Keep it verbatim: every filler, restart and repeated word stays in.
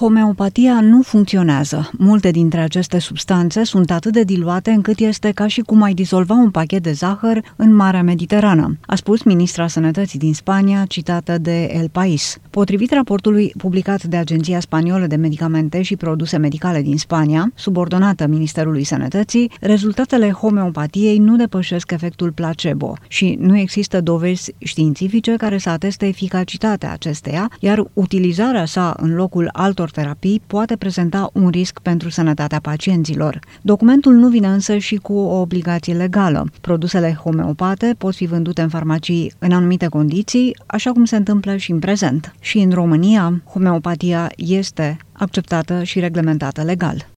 Homeopatia nu funcționează. Multe dintre aceste substanțe sunt atât de diluate încât este ca și cum ai dizolva un pachet de zahăr în Marea Mediterană, a spus ministra Sănătății din Spania, citată de El País. Potrivit raportului publicat de Agenția Spaniolă de Medicamente și Produse Medicale din Spania, subordonată Ministerului Sănătății, rezultatele homeopatiei nu depășesc efectul placebo și nu există dovezi științifice care să ateste eficacitatea acesteia, iar utilizarea sa în locul altor terapii poate prezenta un risc pentru sănătatea pacienților. Documentul nu vine însă și cu o obligație legală. Produsele homeopate pot fi vândute în farmacii în anumite condiții, așa cum se întâmplă și în prezent. Și în România, homeopatia este acceptată și reglementată legal.